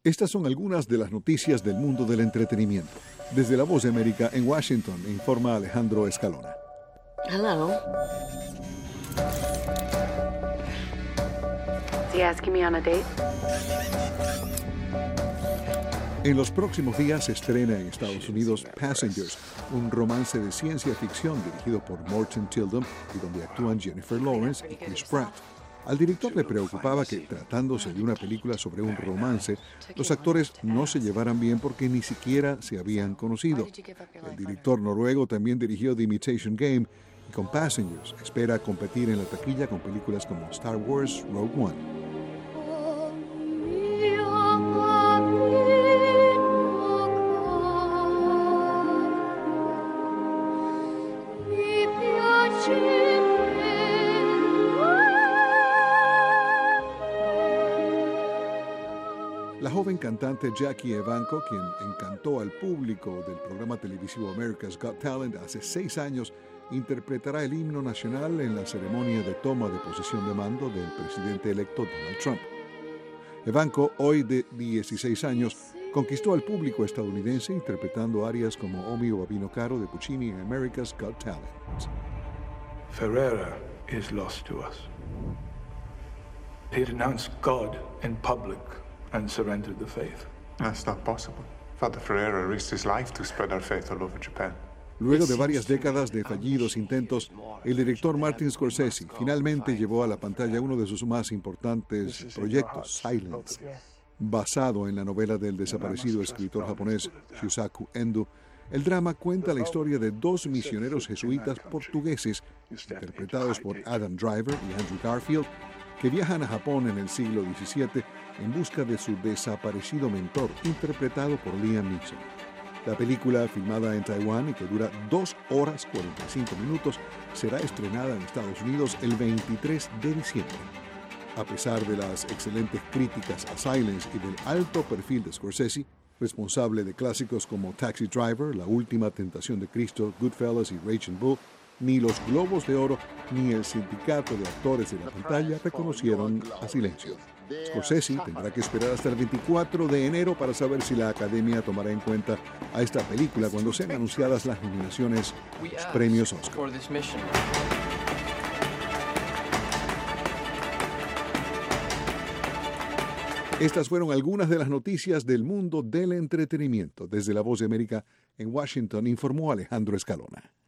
Estas son algunas de las noticias del mundo del entretenimiento. Desde La Voz de América en Washington, informa Alejandro Escalona. Hello. Is he asking me on a date? En los próximos días se estrena en Estados Unidos Passengers, un romance de ciencia ficción dirigido por Morton Tilden y donde actúan Jennifer Lawrence y Chris Pratt. Al director le preocupaba que, tratándose de una película sobre un romance, los actores no se llevaran bien porque ni siquiera se habían conocido. El director noruego también dirigió The Imitation Game y con Passengers espera competir en la taquilla con películas como Star Wars Rogue One. La joven cantante Jackie Evancho, quien encantó al público del programa televisivo America's Got Talent hace 6 años, interpretará el himno nacional en la ceremonia de toma de posesión de mando del presidente electo Donald Trump. Evancho, hoy de 16 años, conquistó al público estadounidense interpretando arias como O mio Babino Caro de Puccini en America's Got Talent. Ferrera is lost to us. He renounced God in public and surrendered the faith. That's not possible. Father Ferrera risked his life to spread our faith all over Japan. Luego de varias décadas de fallidos intentos, el director Martin Scorsese finalmente llevó a la pantalla uno de sus más importantes proyectos, Silence. Basado en la novela del desaparecido escritor japonés Shusaku Endo, el drama cuenta la historia de 2 misioneros jesuitas portugueses, interpretados por Adam Driver y Andrew Garfield, que viajan a Japón en el siglo XVII en busca de su desaparecido mentor, interpretado por Liam Neeson. La película, filmada en Taiwán y que dura 2 horas 45 minutos, será estrenada en Estados Unidos el 23 de diciembre. A pesar de las excelentes críticas a Silence y del alto perfil de Scorsese, responsable de clásicos como Taxi Driver, La Última Tentación de Cristo, Goodfellas y Raging Bull, ni los Globos de Oro ni el sindicato de actores de la pantalla reconocieron a Silencio. Scorsese tendrá que esperar hasta el 24 de enero para saber si la Academia tomará en cuenta a esta película cuando sean anunciadas las nominaciones a los premios Oscar. Estas fueron algunas de las noticias del mundo del entretenimiento. Desde La Voz de América en Washington informó Alejandro Escalona.